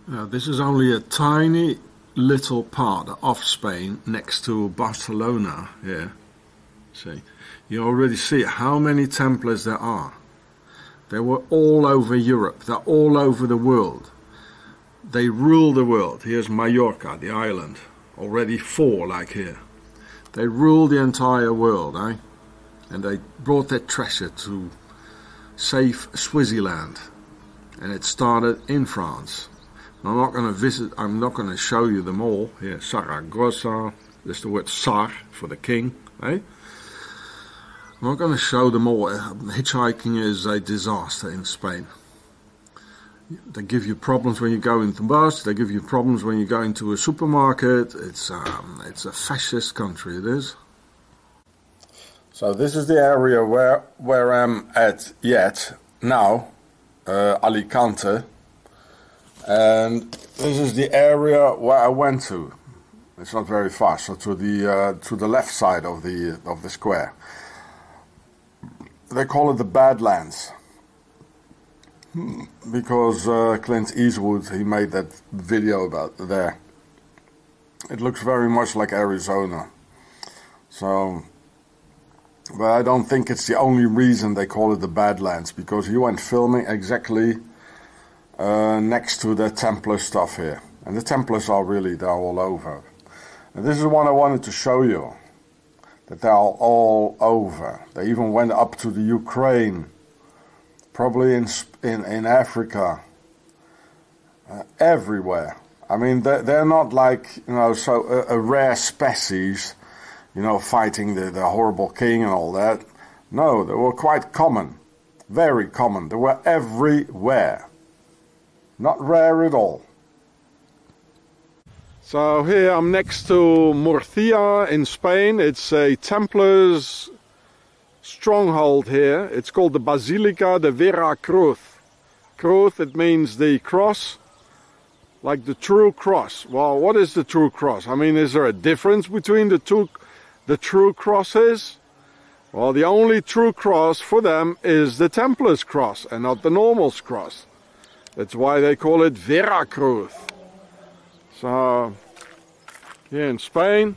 Now, this is only a tiny little part of Spain next to Barcelona here. See, you already see how many Templars there are. They were all over Europe, they're all over the world. They rule the world. Here's Mallorca, the island. Already 4 like here. They rule the entire world, eh? And they brought their treasure to safe Swaziland. And it started in France. I'm not going to show you them all. Here, Saragossa, there's the word Sar for the king, eh? I'm not going to show them all. Hitchhiking is a disaster in Spain. They give you problems when you go into the bus. They give you problems when you go into a supermarket. It's a fascist country, it is. So this is the area where I'm at yet now, Alicante. And this is the area where I went to. It's not very far, so to the left side of the square. They call it the Badlands because Clint Eastwood, he made that video about there. It looks very much like Arizona. So, but I don't think it's the only reason they call it the Badlands, because he went filming exactly next to the Templar stuff here. And the Templars are really, they're all over. And this is what I wanted to show you. That they're all over. They even went up to the Ukraine, probably in Africa, everywhere. I mean, they're not like, so a rare species, fighting the horrible king and all that. No, they were quite common, very common. They were everywhere, not rare at all. So here I'm next to Murcia in Spain. It's a Templars stronghold here. It's called the Basilica de Vera Cruz. Cruz, it means the cross, like the true cross. Well, what is the true cross? I mean, is there a difference between the true crosses? Well, the only true cross for them is the Templars cross and not the Normals cross. That's why they call it Vera Cruz. So, here in Spain.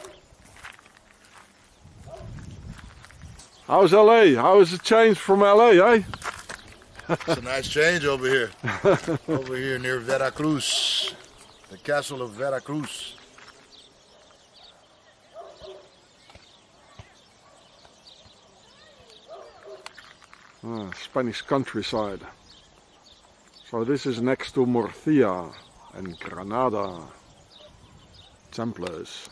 How's LA? How is it changed from LA, eh? It's a nice change over here. Over here near Veracruz. The castle of Veracruz. Spanish countryside. So this is next to Murcia and Granada. Templars.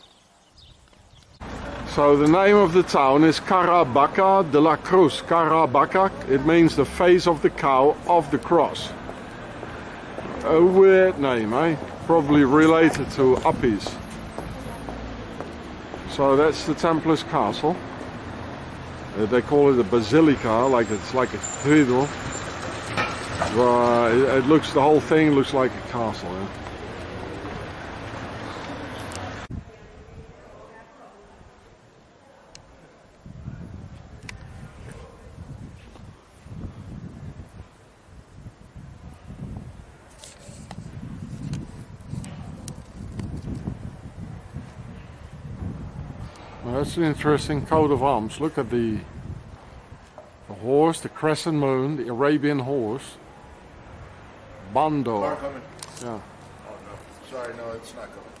So the name of the town is Caravaca de la Cruz. Caravaca, it means the face of the cow of the cross. A weird name, eh? Probably related to Uppies. So that's the Templars castle. They call it a basilica, like it's like a cathedral. It looks, the whole thing looks like a castle. Eh? Well, that's an interesting coat of arms. Look at the horse, the crescent moon, the Arabian horse. Bando. Car coming. Yeah. Oh no. Sorry, no, it's not coming.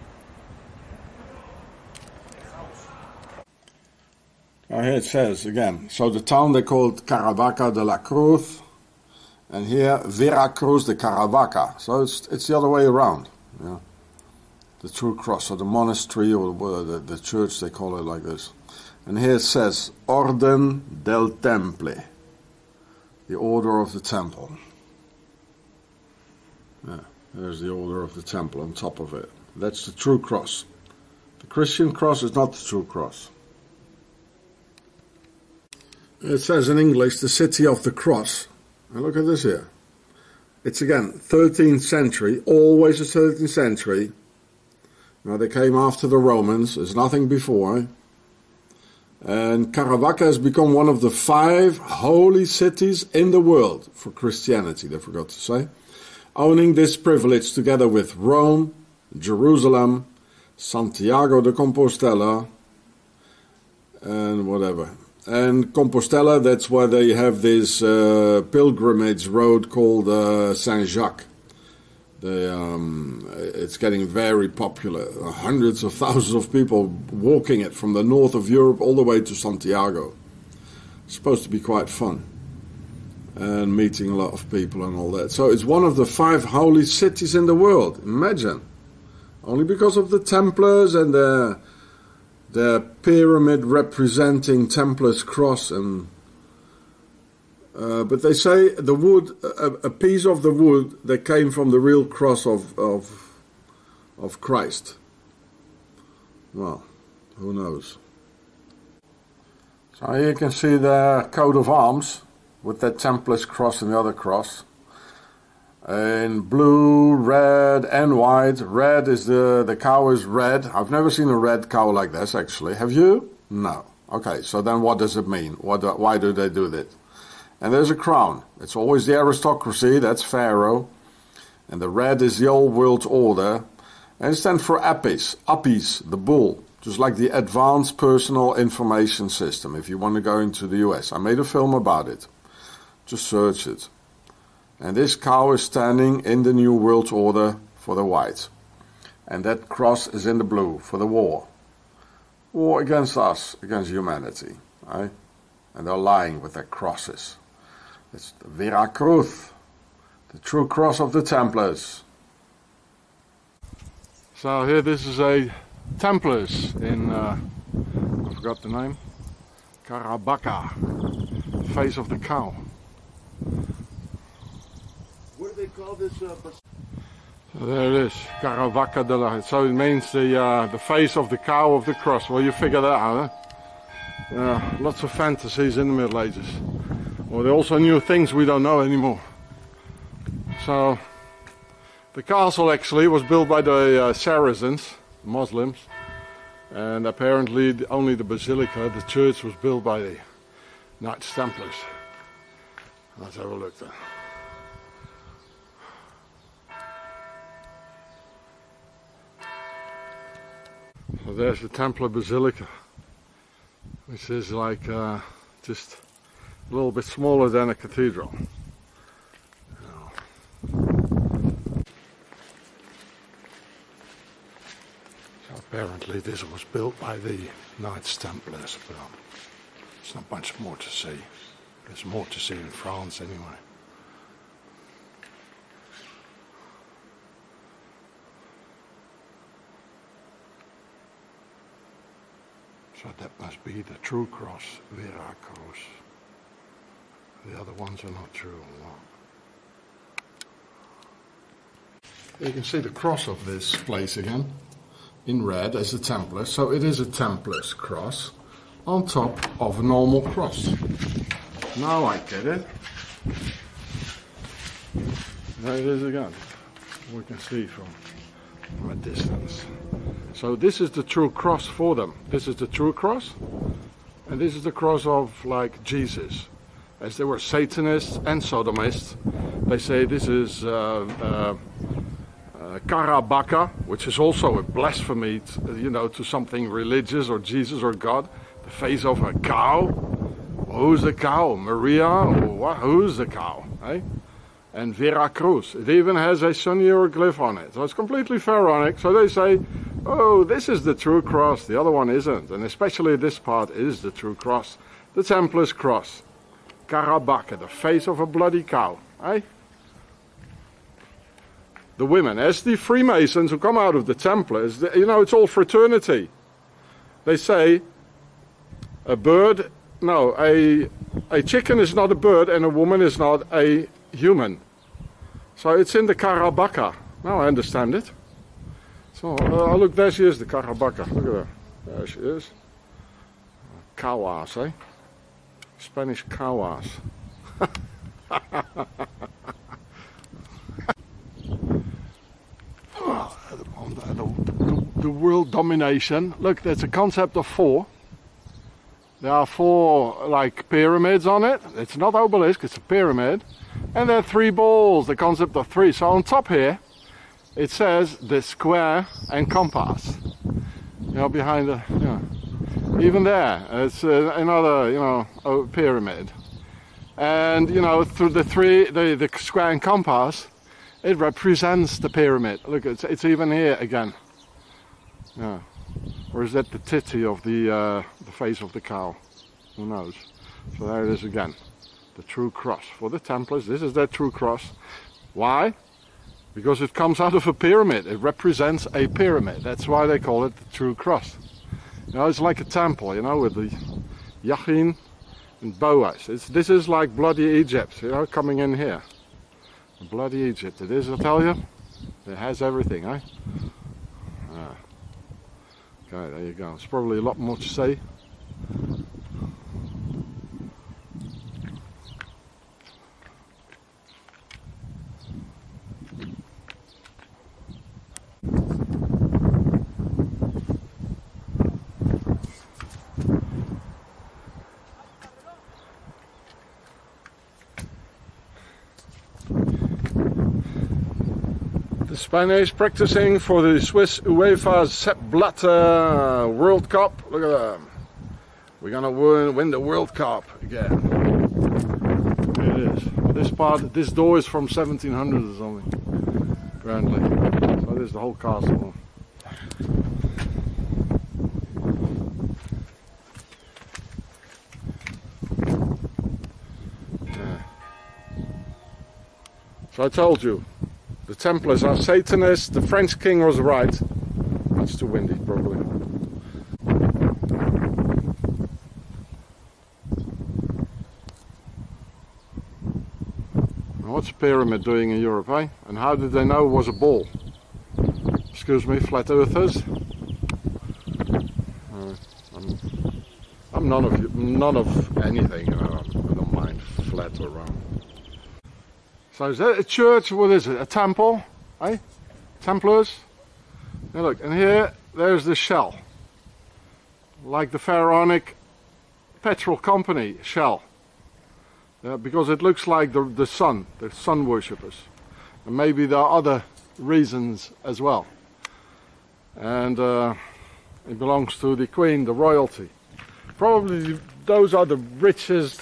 Here it says again. So the town they called Caravaca de la Cruz, and here Veracruz de Caravaca. So it's the other way around. Yeah. The true cross, or the monastery, or the church, they call it like this. And here it says Orden del Temple, the order of the temple. Yeah, there's the order of the temple on top of it. That's the true cross. The Christian cross is not the true cross. It says in English, the city of the cross. And look at this here. It's again 13th century, always the 13th century. Now they came after the Romans, there's nothing before. Eh? And Caravaca has become one of the 5 holy cities in the world for Christianity, they forgot to say. owning this privilege together with Rome, Jerusalem, Santiago de Compostela, and whatever. And Compostela, that's why they have this pilgrimage road called Saint-Jacques. It's getting very popular. Hundreds of thousands of people walking it from the north of Europe all the way to Santiago. It's supposed to be quite fun. And meeting a lot of people and all that. So it's one of the 5 holy cities in the world. Imagine. Only because of the Templars and the pyramid representing Templars cross. And but they say the wood, a piece of the wood that came from the real cross of Christ. Well, who knows? So here you can see the coat of arms with that Templars cross and the other cross. In blue, red and white. Red is the cow is red. I've never seen a red cow like this actually. Have you? No. Okay, so then what does it mean? Why do they do that? And there's a crown. It's always the aristocracy, that's Pharaoh. And the red is the old world order. And it stands for Apis, the bull. Just like the Advanced Personal Information System, if you want to go into the US. I made a film about it. Just search it. And this cow is standing in the New World Order for the white. And that cross is in the blue for the war. War against us, against humanity. Right? And they're lying with their crosses. It's the Vera Cruz, the true cross of the Templars. So here this is a Templars in, I forgot the name, Caravaca, face of the cow. What do they call this? So there it is, Caravaca de la. So it means the face of the cow of the cross. Well, you figure that out, huh? Lots of fantasies in the Middle Ages. Well, they also knew things we don't know anymore. So the castle actually was built by the Saracens, Muslims, and apparently only the basilica, the church, was built by the Knights Templars. Let's have a look then. So there's the Templar Basilica, which is like just a little bit smaller than a cathedral. So apparently this was built by the Knights Templars, but there's not much more to see. There's more to see in France anyway. So that must be the true cross, Vera Cruz. The other ones are not true. You can see the cross of this place again, in red as a Templar. So it is a Templar's cross on top of a normal cross. Now I get it. There it is again. We can see from a distance. So this is the true cross for them. This is the true cross, and this is the cross of like Jesus. As they were Satanists and Sodomists, they say this is Caravaca, which is also a blasphemy, to something religious or Jesus or God. The face of a cow. Who's the cow? Maria? Or what? Who's the cow? Eh? And Vera Cruz. It even has a sun hieroglyph on it. So it's completely pharaonic. So they say, oh, this is the true cross. The other one isn't. And especially this part is the true cross. The Templars cross. Caravaca, the face of a bloody cow. Eh? The women, as the Freemasons who come out of the Templars, it's all fraternity. They say a bird, no, a chicken is not a bird and a woman is not a human. So it's in the Caravaca. Now I understand it. So look, there she is, the Caravaca. Look at her. There she is. Cow ass, eh? Spanish cow ass. The world domination. Look, there's a concept of 4. There are 4 like pyramids on it. It's not obelisk, it's a pyramid. And there are three balls, the concept of three. So on top here, it says the square and compass. You know, behind the, you know, even there, it's another, you know, pyramid. And, you know, through the three, the square and compass, it represents the pyramid. Look, it's even here again. Yeah. Or is that the titty of the face of the cow? Who knows? So there it is again. The true cross. For the Templars, this is their true cross. Why? Because it comes out of a pyramid. It represents a pyramid. That's why they call it the true cross. You know, it's like a temple, you know, with the Yachin and Boaz. This is like bloody Egypt, you know, coming in here. Bloody Egypt. It is, I tell you. It has everything, eh? Ah. Okay, there you go. There's probably a lot more to say. The Spanish practicing for the Swiss UEFA Sepp Blatter World Cup. Look at them. We're gonna win the World Cup again. Here it is. This door is from 1700 or something. Apparently. So this is the whole castle. Yeah. So I told you. The Templars are Satanists, the French king was right. It's too windy, probably. What's a pyramid doing in Europe, eh? And how did they know it was a ball? Excuse me, flat earthers. I'm none of anything, you know. I don't mind flat or round. So is that a church? What is it? A temple? Eh? Templars? Now look, and here, there's the shell. Like the Pharaonic petrol company shell. Because it looks like the sun worshippers. And maybe there are other reasons as well. And it belongs to the Queen, the royalty. Probably those are the richest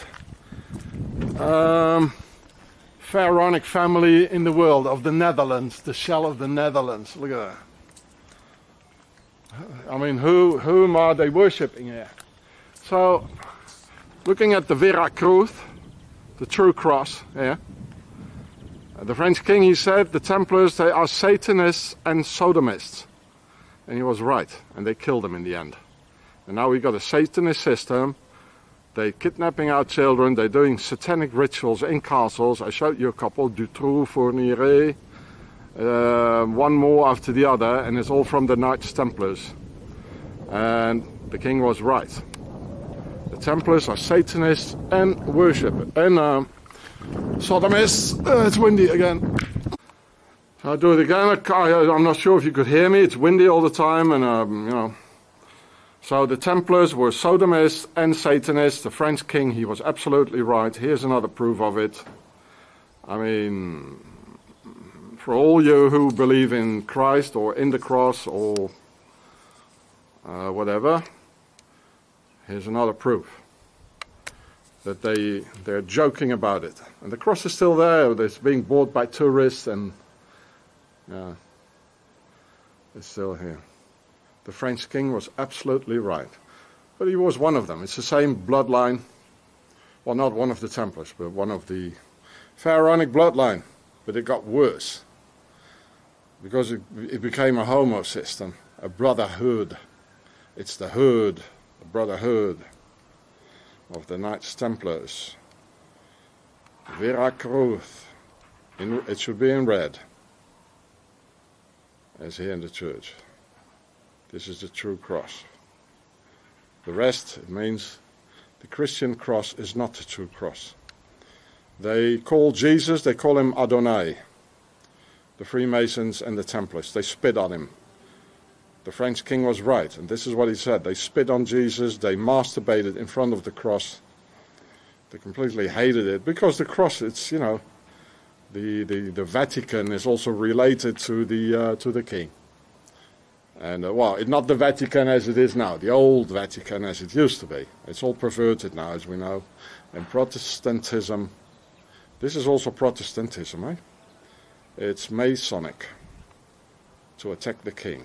Pharaonic family in the world, of the Netherlands, the shell of the Netherlands. Look at that. I mean, whom are they worshipping here? So, looking at the Vera Cruz, the true cross here, the French king, he said, the Templars, they are Satanists and Sodomists. And he was right, and they killed them in the end. And now we got a Satanist system. They're kidnapping our children, they're doing satanic rituals in castles. I showed you a couple, Dutroux, Fourniret, one more after the other, and it's all from the Knights Templars. And the king was right. The Templars are Satanists and worship, and Sodomists. It's windy again. I'll do it again. I'm not sure if you could hear me, it's windy all the time, and you know. So the Templars were Sodomists and Satanists. The French king, he was absolutely right. Here's another proof of it. I mean, for all you who believe in Christ or in the cross or whatever, here's another proof that they're joking about it. And the cross is still there. It's being bought by tourists, and yeah, it's still here. The French king was absolutely right. But he was one of them. It's the same bloodline. Well, not one of the Templars, but one of the Pharaonic bloodline. But it got worse. Because it became a homo system, a brotherhood. It's the hood, the brotherhood of the Knights Templars. Vera Cruz. It should be in red, as here in the church. This is the true cross. The rest, it means the Christian cross is not the true cross. They call Jesus, they call him Adonai. The Freemasons and the Templars, they spit on him. The French king was right, and this is what he said. They spit on Jesus, they masturbated in front of the cross. They completely hated it, because the cross, it's, you know, the Vatican is also related to the king. And well, it's not the Vatican as it is now, the old Vatican as it used to be. It's all perverted now, as we know. And Protestantism, this is also Protestantism, eh? It's Masonic, to attack the king.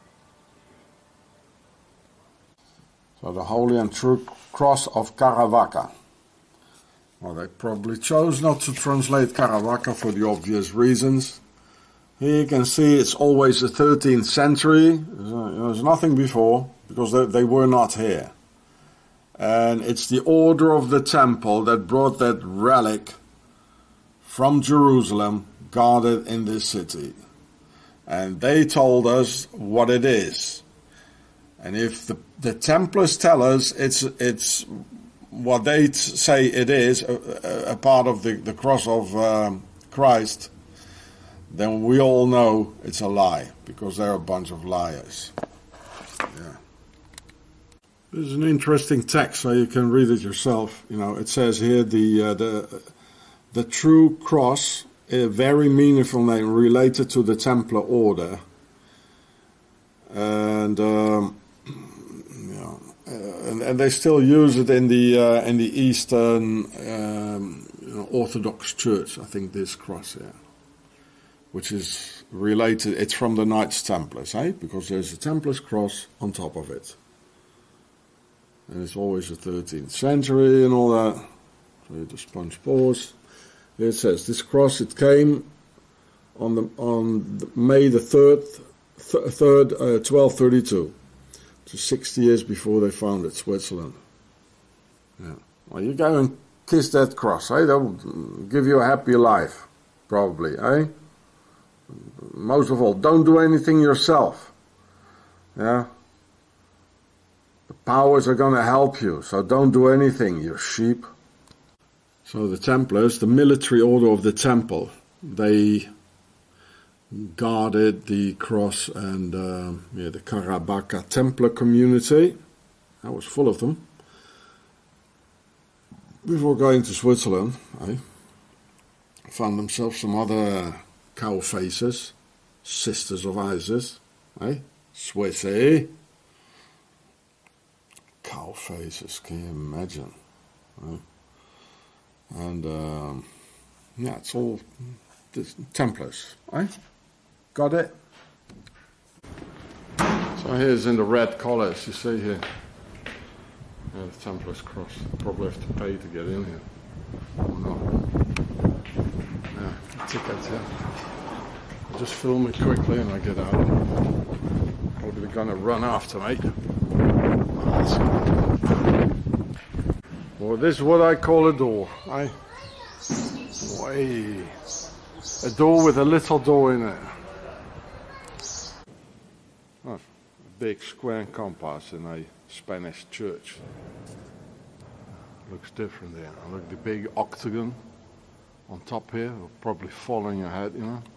So the Holy and True Cross of Caravaca. Well, they probably chose not to translate Caravaca for the obvious reasons. Here you can see it's always the 13th century. There's nothing before, because they were not here. And it's the order of the temple that brought that relic from Jerusalem, guarded in this city. And they told us what it is. And if the Templars tell us it's what they say it is, a part of the cross of Christ, then we all know it's a lie, because they're a bunch of liars. Yeah. This is an interesting text, so you can read it yourself. You know, it says here the true cross, a very meaningful name related to the Templar order, and and they still use it in the Eastern Orthodox Church. I think this cross here, which is related. It's from the Knights Templars, eh? Because there's a Templars cross on top of it, and it's always the 13th century and all that. So you just punch pause. It says this cross. It came on May the 3rd, 1232. So 60 years before they founded Switzerland. Yeah. Well, you go and kiss that cross, eh? They'll give you a happy life, probably, eh? Most of all, don't do anything yourself. Yeah. The powers are going to help you, so don't do anything, you sheep. So the Templars, the military order of the temple, they guarded the cross and the Caravaca Templar community. I was full of them. Before going to Switzerland, I found themselves some other cow faces, sisters of Isis, Swiss, eh? Cow faces, can you imagine? And yeah, it's all the Templars, eh? Got it? So here's in the red collars, you see here. Yeah, the Templars cross. Probably have to pay to get in here. Or not. Yeah, ticket, yeah. I'll just film it quickly and I get out. Probably gonna run after me. Well, this is what I call a door. Way. A door with a little door in it. Oh, a big square compass in a Spanish church. Looks different there. Look at the big octagon on top here, probably following ahead, you know.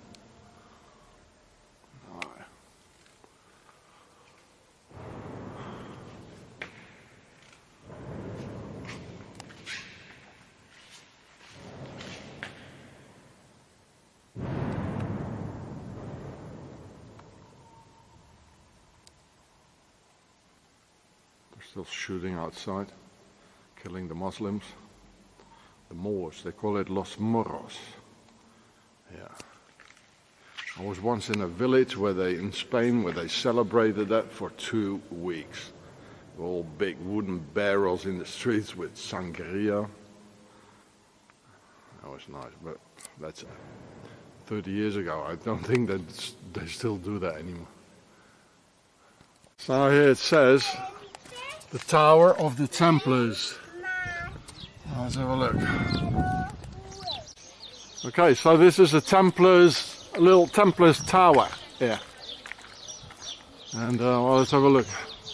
Still shooting outside, killing the Muslims, the Moors. They call it Los Moros. Yeah. I was once in a village in Spain where they celebrated that for 2 weeks. All big wooden barrels in the streets with sangria. That was nice, but that's 30 years ago. I don't think that they still do that anymore. So here it says, the Tower of the Templars. Let's have a look. Okay, so this is a little Templars tower here. And well, let's have a look.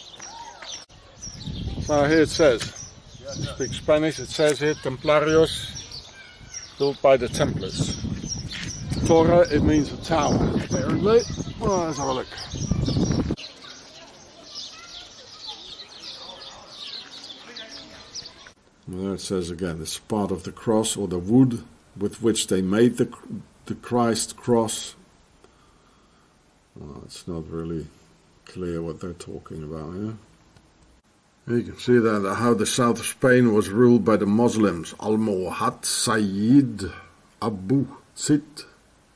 So here it says, speak Spanish, it says here, Templarios, built by the Templars. Torre, it means a tower, apparently. Well, let's have a look. And there it says again, it's part of the cross or the wood with which they made the Christ cross. Well, it's not really clear what they're talking about here. You can see that how the south of Spain was ruled by the Muslims. Almohad Sayyid Abu Zid.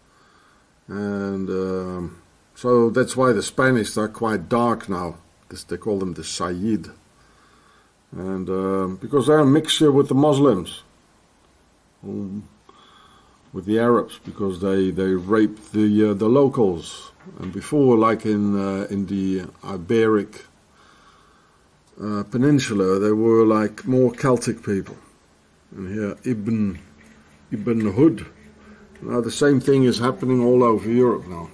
And so that's why the Spanish are quite dark now. They call them the Sayyid. And because they're a mixture with the Muslims. With the Arabs, because they raped the locals. And before, like in the Iberic Peninsula, they were like more Celtic people. And here, Ibn Hud. Now the same thing is happening all over Europe now.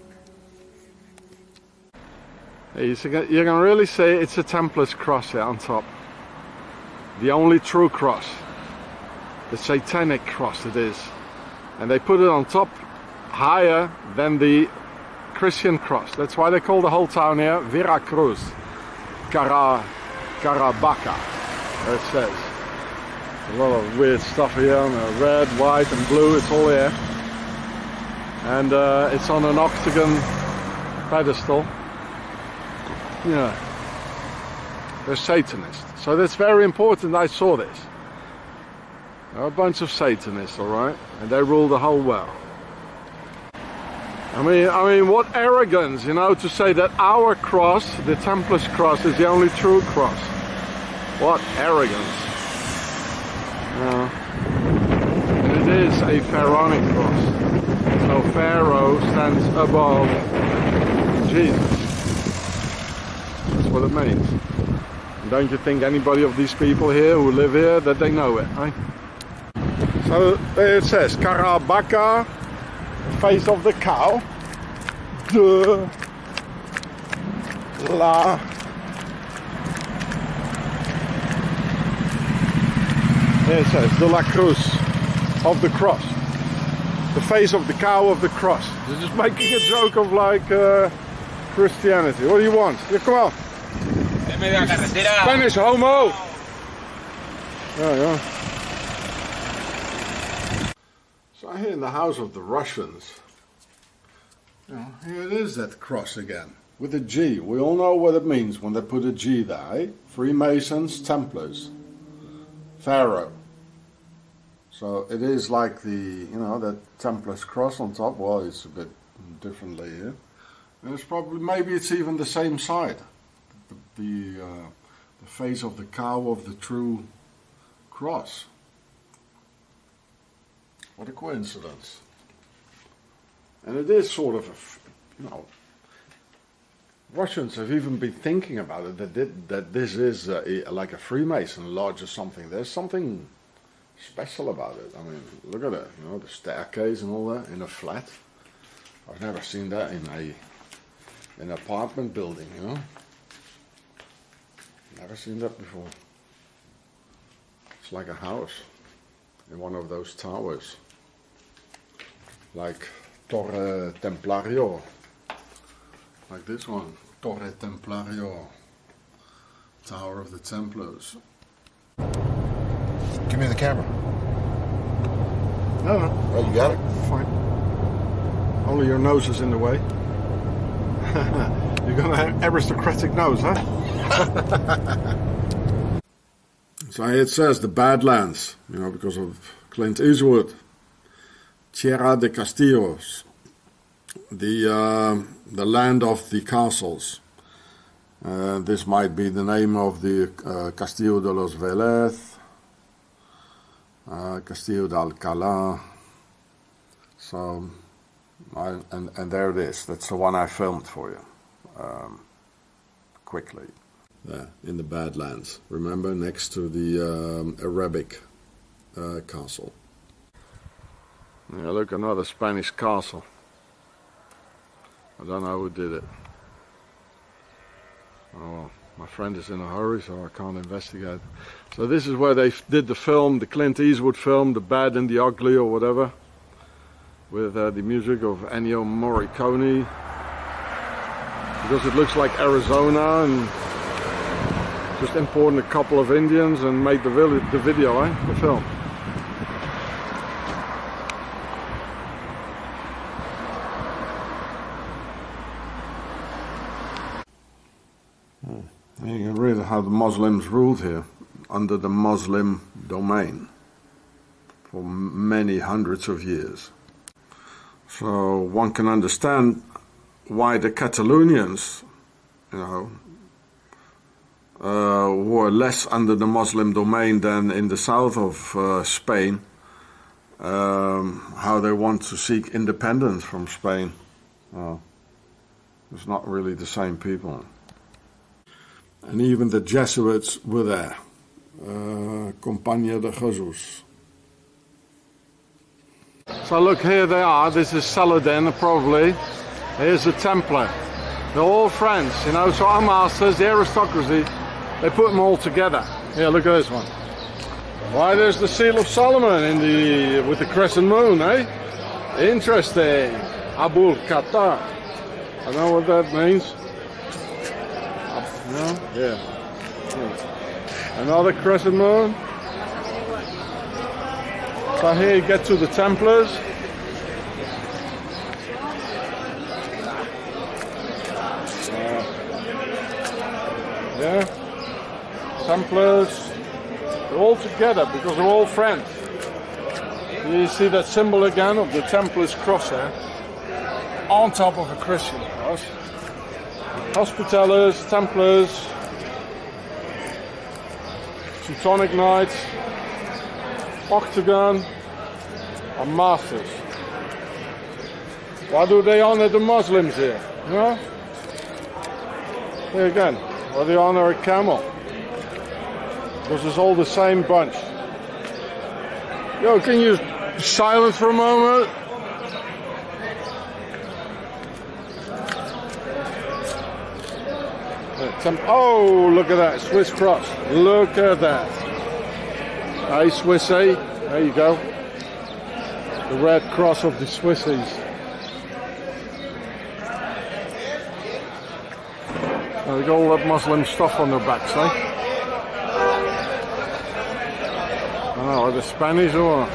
You can really say it's a Templar's cross here on top. The only true cross. The satanic cross it is. And they put it on top higher than the Christian cross. That's why they call the whole town here Veracruz. Caravaca, it says. A lot of weird stuff here, red, white and blue, it's all here. And it's on an octagon pedestal. Yeah. They're Satanists. So that's very important, I saw this. There are a bunch of Satanists, alright? And they rule the whole world. I mean, what arrogance, you know, to say that our cross, the Templars cross, is the only true cross. What arrogance. And it is a pharaonic cross. So Pharaoh stands above Jesus. That's what it means. And don't you think anybody of these people here who live here, that they know it, eh? So there it says, Caravaca, face of the cow, de la Here it says, de la cruz, of the cross. The face of the cow of the cross. They're just making a joke of like Christianity. What do you want? Here, come on. Spanish homo! Yeah. So here in the house of the Russians, you know, here it is, that cross again, with a G. We all know what it means when they put a G there, eh? Freemasons, Templars, Pharaoh. So it is like the, you know, that Templars cross on top. Well, it's a bit differently here. And it's probably, maybe it's even the same side. The face of the cow of the true cross. What a coincidence. And it is sort of, you know, Russians have even been thinking about it, that this is like a Freemason lodge or something. There's something special about it. I mean, look at it, you know, the staircase and all that in a flat. I've never seen that in an apartment building, you know. Never seen that before. It's like a house in one of those towers. Like Torre Templario. Like this one. Torre Templario. Tower of the Templars. Give me the camera. No. Oh, you got it? Fine. Only your nose is in the way. You're gonna have aristocratic nose, huh? So it says the Badlands, you know, because of Clint Eastwood. Tierra de Castillos, the land of the castles. This might be the name of the Castillo de los Vélez, Castillo de Alcalá. So, and there it is. That's the one I filmed for you, quickly. There, in the Badlands. Remember, next to the Arabic castle. Yeah, look, another Spanish castle. I don't know who did it. Oh well, my friend is in a hurry, so I can't investigate. So this is where they did the film, the Clint Eastwood film, The Bad and the Ugly or whatever, with the music of Ennio Morricone. Because it looks like Arizona, and just imported a couple of Indians and made the video, the film. You can read how the Muslims ruled here under the Muslim domain for many hundreds of years. So one can understand why the Catalonians, were less under the Muslim domain than in the south of Spain, how they want to seek independence from Spain. It's not really the same people. And even the Jesuits were there. Compañía de Jesús. So look, here they are. This is Saladin, probably. Here's the Templar. They're all friends, so our masters, the aristocracy, they put them all together. Here, look at this one. Why, there's the Seal of Solomon with the crescent moon, eh? Interesting. Abul Qatar. I know what that means. Yeah. Another crescent moon. So here you get to the Templars. Templars, they're all together because they're all friends. You see that symbol again of the Templars cross there, on top of a Christian cross. Hospitallers, Templars, Teutonic Knights, Octagon, and Masters. Why do they honor the Muslims here? Here again, why do they honor a camel? Because it's all the same bunch. Yo, can you be silent for a moment? Oh, look at that, Swiss cross. Look at that. Hey, Swissy. There you go. The red cross of the Swissies. They got all that Muslim stuff on their backs, eh? Are the Spanish or?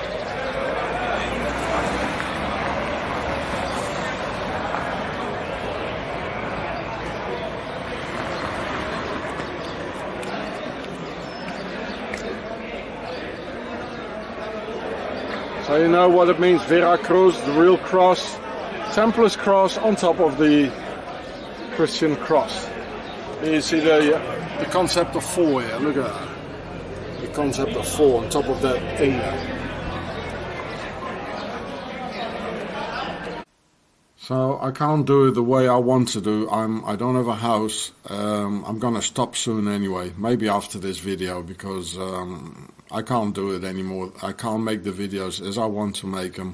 So you know what it means, Veracruz, the real cross, Templars cross on top of the Christian cross. Here you see the concept of four here, look at that. The concept of four on top of that thing there. So I can't do it the way I want to do. I don't have a house. I'm gonna stop soon anyway. Maybe after this video, because I can't do it anymore. I can't make the videos as I want to make them.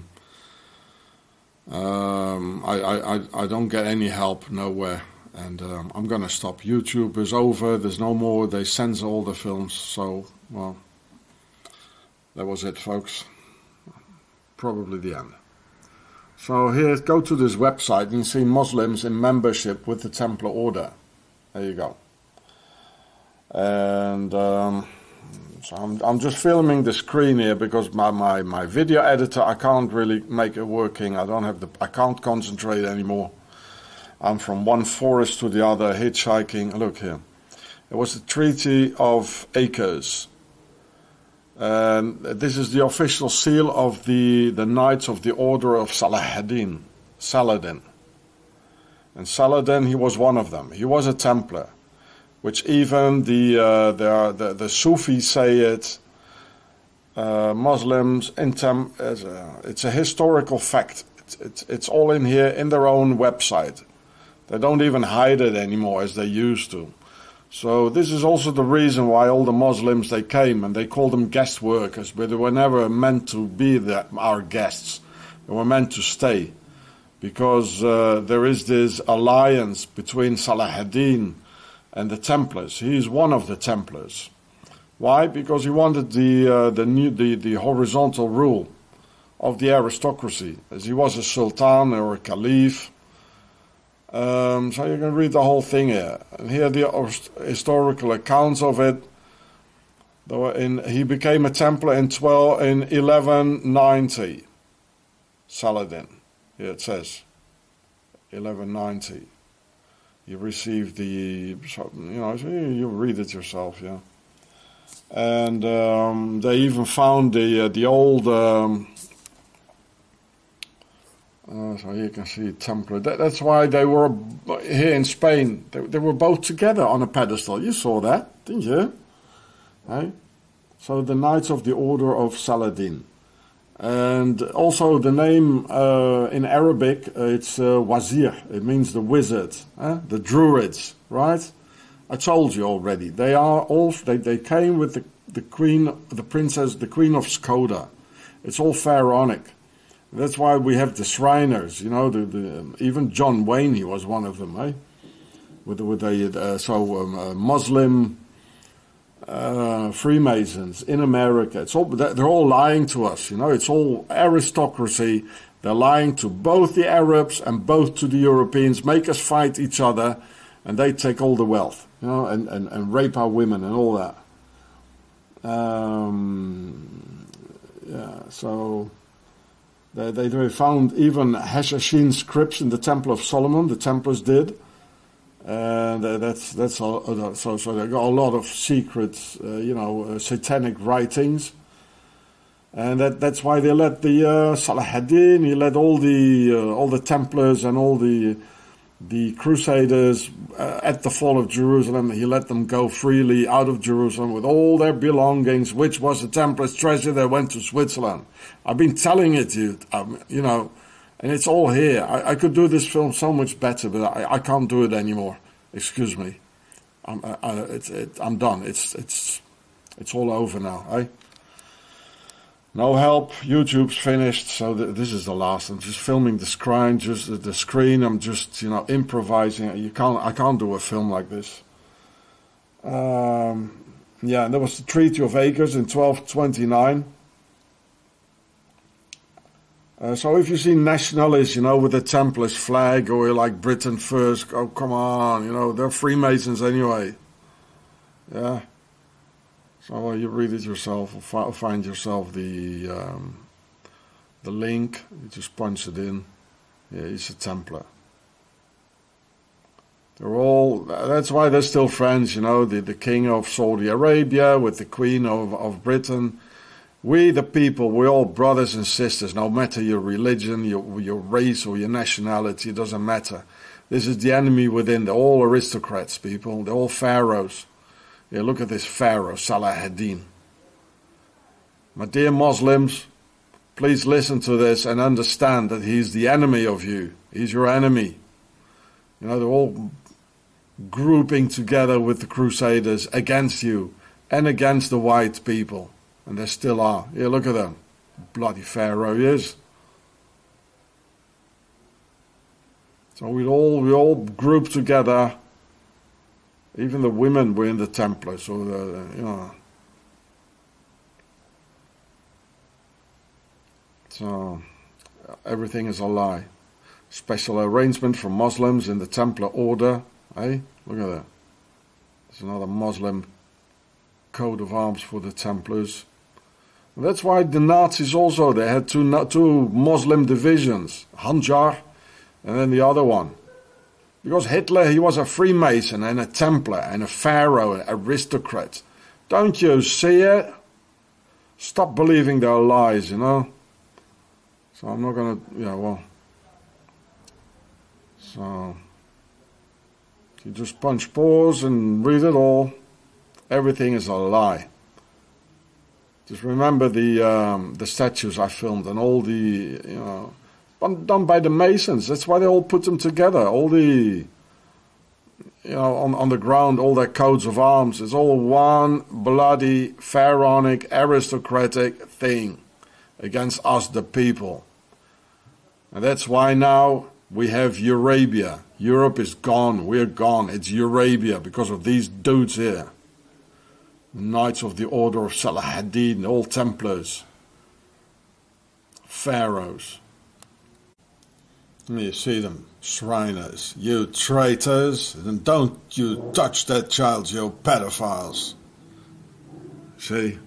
I don't get any help nowhere, and I'm gonna stop. YouTube is over. There's no more. They censor all the films. So well, that was it, folks. Probably the end. So here, go to this website and you see Muslims in membership with the Templar Order. There you go. And so I'm just filming the screen here because my video editor, I can't really make it working. I can't concentrate anymore. I'm from one forest to the other, hitchhiking. Look here. It was the Treaty of Acres. And this is the official seal of the Knights of the Order of Saladin. And Saladin, he was one of them. He was a Templar, which even the Sufis say it. Muslims, it's a historical fact. It's all in here in their own website. They don't even hide it anymore as they used to. So this is also the reason why all the Muslims, they came, and they called them guest workers, but they were never meant to be our guests. They were meant to stay, because there is this alliance between Saladin and the Templars. He is one of the Templars. Why? Because he wanted the horizontal rule of the aristocracy, as he was a sultan or a caliph. So you can read the whole thing here. And here are the historical accounts of it. He became a Templar in 1190. Saladin. Here it says 1190. He received the, you read it yourself, yeah. And they even found the old, so here you can see Templar. That's why they were here in Spain. They were both together on a pedestal. You saw that, didn't you? Hey? So the Knights of the Order of Saladin. And also the name in Arabic, it's Wazir. It means the wizard, the Druids, right? I told you already. They are all. They came with the queen, the princess, the queen of Skoda. It's all pharaonic. That's why we have the Shriners. You know, even John Wayne, he was one of them, eh? With Muslim Freemasons in America. It's all. They're all lying to us. You know, it's all aristocracy. They're lying to both the Arabs and both to the Europeans. Make us fight each other, and they take all the wealth. You know, and rape our women and all that. So they found even Hashashin scripts in the Temple of Solomon. The Templars did, and that's all. So they got a lot of secret, satanic writings, and that's why they let the Saladin. He let all the Templars and all the Crusaders at the fall of Jerusalem. He let them go freely out of Jerusalem with all their belongings, which was the Templars' treasure. They went to Switzerland. I've been telling it to you, and it's all here. I could do this film so much better, but I can't do it anymore. Excuse me. I'm done. It's all over now, eh? No help. YouTube's finished, so this is the last. I'm just filming the screen. I'm just improvising. I can't do a film like this. And there was the Treaty of Acres in 1229. So if you see nationalists, with the Templars flag, or like Britain first, oh come on, they're Freemasons anyway. Yeah. So you read it yourself, or find yourself the link. You just punch it in. Yeah, he's a Templar. That's why they're still friends, the king of Saudi Arabia with the queen of Britain. We, the people, we're all brothers and sisters, no matter your religion, your race, or your nationality, it doesn't matter. This is the enemy within. They're all aristocrats, people. They're all pharaohs. Yeah, look at this pharaoh, Saladin. My dear Muslims, please listen to this and understand that he's the enemy of you. He's your enemy. They're all grouping together with the Crusaders against you and against the white people. And they still are. Yeah, look at them. Bloody pharaoh he is. So we all grouped together. Even the women were in the Templars, so So everything is a lie. Special arrangement for Muslims in the Templar order. Hey, look at that. There's another Muslim coat of arms for the Templars. And that's why the Nazis also, they had two Muslim divisions, Handjar and then the other one. Because Hitler, he was a Freemason and a Templar and a pharaoh, an aristocrat. Don't you see it? Stop believing their lies, So I'm not going to, So you just punch pause and read it all. Everything is a lie. Just remember the statues I filmed and all the, done by the Masons. That's why they all put them together. All the, on the ground, all their coats of arms. It's all one bloody, pharaonic, aristocratic thing against us, the people. And that's why now we have Eurabia. Europe is gone. We're gone. It's Eurabia because of these dudes here. Knights of the Order of Saladin, all Templars. Pharaohs. You see them, Shriners, you traitors, and don't you touch that child, you pedophiles. See?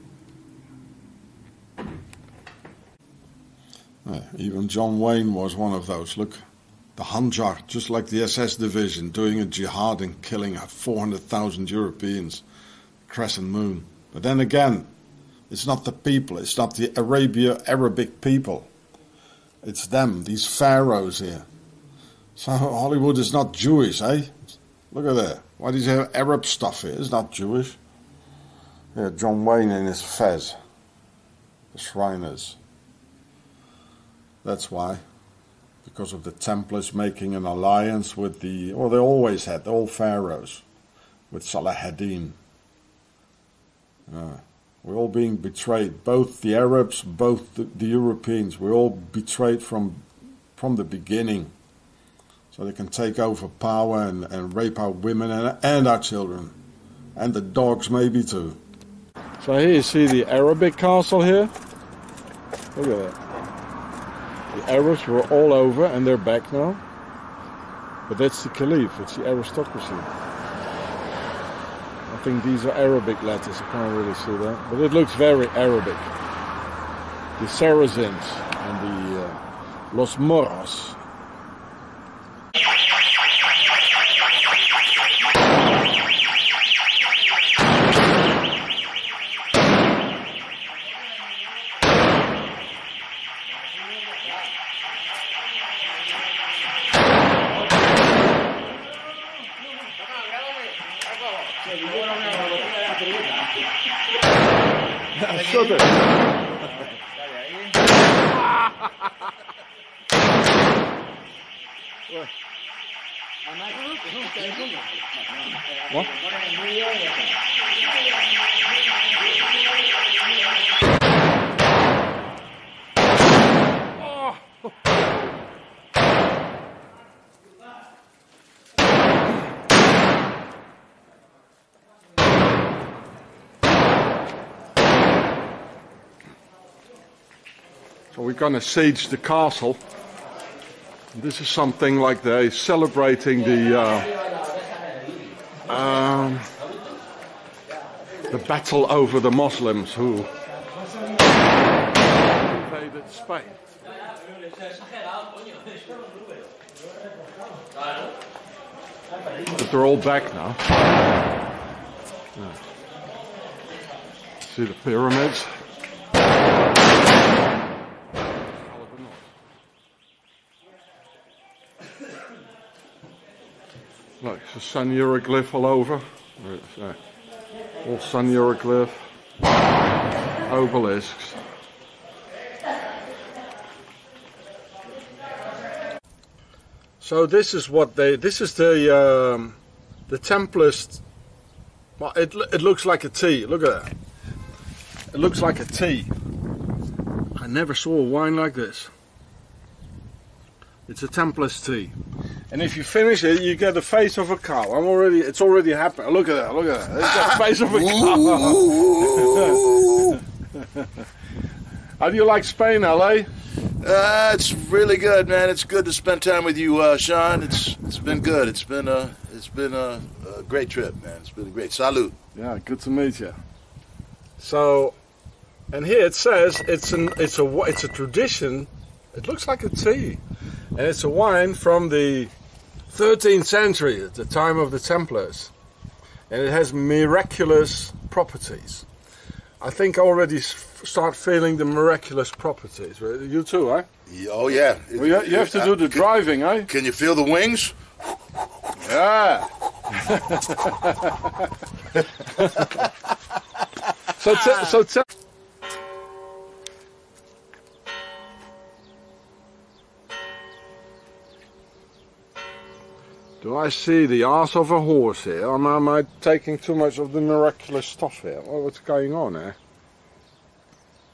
Even John Wayne was one of those. Look, the Handjar, just like the SS division, doing a jihad and killing 400,000 Europeans, Crescent Moon. But then again, it's not the people, it's not the Arabic people. It's them, these pharaohs here. So Hollywood is not Jewish, eh? Look at that. Why does he have Arab stuff here? It's not Jewish. Yeah, John Wayne in his fez. The Shriners. That's why. Because of the Templars making an alliance with the... Well, they always had, the old pharaohs. With Salah ad-Din. We're all being betrayed. Both the Arabs, both the Europeans. We're all betrayed from the beginning. So they can take over power and rape our women and our children. And the dogs maybe too. So here you see the Arabic castle here. Look at that. The Arabs were all over and they're back now. But that's the Caliph, it's the aristocracy. I think these are Arabic letters, I can't really see that. But it looks very Arabic. The Saracens and the Los Moros. What? So we're going to siege the castle. This is something like they're celebrating the battle over the Muslims who invaded Spain. But they're all back now. Yeah. See the pyramids? Look, it's a sun hieroglyph all over. All sun hieroglyph. Obelisks. So this is what this is the Templars. Well, it looks like a T. Look at that. It looks like a T. I never saw a wine like this. It's a Templars tea. And if you finish it, you get the face of a cow. It's already happened. Look at that, look at that. It's the face of a cow. How do you like Spain, LA? It's really good, man. It's good to spend time with you, Sean. It's been good. It's been a great trip, man. It's been great. Salud. Yeah, good to meet you. So, and here it says it's a tradition. It looks like a tea, and it's a wine from the 13th century, at the time of the Templars, and it has miraculous properties. I think I already start feeling the miraculous properties. You too, eh? Oh yeah. Well, you have to do the driving, eh? Can you feel the wings? Yeah. so do I see the arse of a horse here? Am I taking too much of the miraculous stuff here? What's going on here?